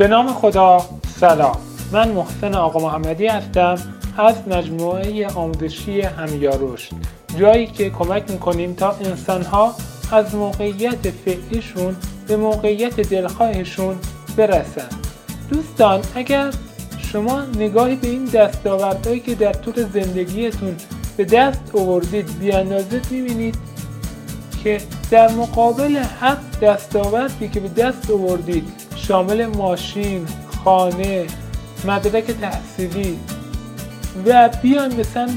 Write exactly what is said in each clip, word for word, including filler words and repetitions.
به نام خدا. سلام، من محسن آقا محمدی هستم از مجموعه آموزشی همیا رشد، جایی که کمک میکنیم تا انسان‌ها از موقعیت فعلیشون به موقعیت دلخواهشون برسن. دوستان، اگر شما نگاهی به این دستاوردهایی که در طول زندگیتون به دست آوردید بیاندازید، میبینید که در مقابل هر دستاوردی که به دست آوردید، شامل ماشین، خانه، مدرک تحصیلی و بیان به سمت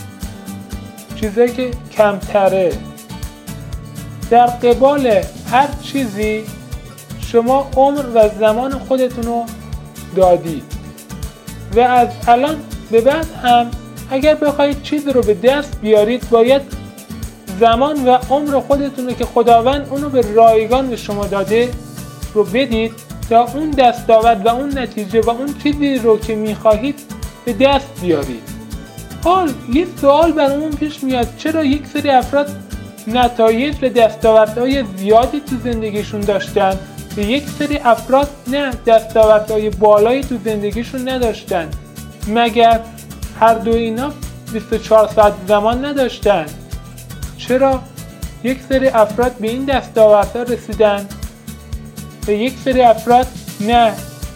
چیزایی که کمتره، در قبال هر چیزی شما عمر و زمان خودتون رو دادید و از الان به بعد هم اگر بخواید چیزی رو به دست بیارید، باید زمان و عمر خودتون رو که خداوند اونو به رایگان به شما داده رو بدید تا اون دستاورد و اون نتیجه و اون چیزی رو که میخواهید به دست بیارید. حال یه سوال برامون پیش میاد، چرا یک سری افراد نتایج و دستاوردهای زیادی تو زندگیشون داشتن و یک سری افراد نه، دستاوردهای بالایی تو زندگیشون نداشتن؟ مگر هر دو اینا بیست و چهار ساعت زمان نداشتن؟ چرا یک سری افراد به این دستاوردها رسیدن و یک سری افراد نه،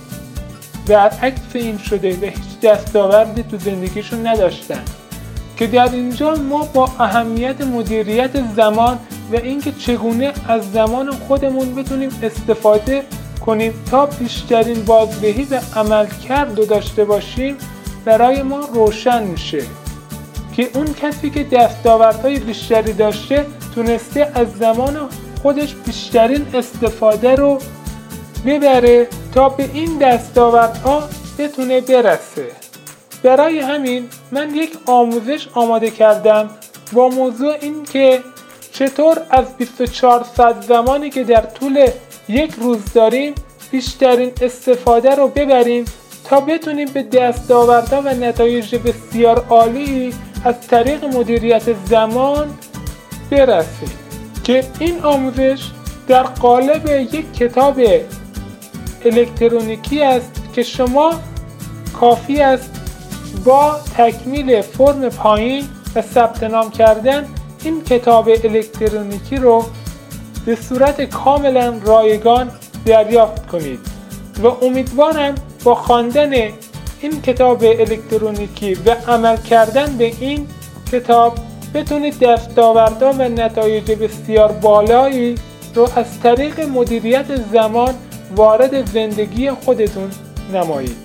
برعکس این شده و هیچ دستاوردی تو زندگیشون نداشتن؟ که در اینجا ما با اهمیت مدیریت زمان و اینکه چگونه از زمان خودمون بتونیم استفاده کنیم تا بیشترین بازدهی و عملکرد رو داشته باشیم برای ما روشن میشه که اون کسی که دستاوردهای بیشتری داشته تونسته از زمان خودش بیشترین استفاده رو ببره تا به این دستاوردها بتونه برسه. برای همین من یک آموزش آماده کردم با موضوع این که چطور از بیست و چهار ساعت زمانی که در طول یک روز داریم بیشترین استفاده رو ببریم تا بتونیم به دستاوردها و نتایج بسیار عالی از طریق مدیریت زمان برسیم. که این آموزش در قالب یک کتاب الکترونیکی است که شما کافی است با تکمیل فرم پایین و ثبت نام کردن این کتاب الکترونیکی رو به صورت کاملا رایگان دریافت کنید و امیدوارم با خواندن این کتاب الکترونیکی و عمل کردن به این کتاب بتونید دستاوردها و نتایج بسیار بالایی رو از طریق مدیریت زمان وارد زندگی خودتون نمایید.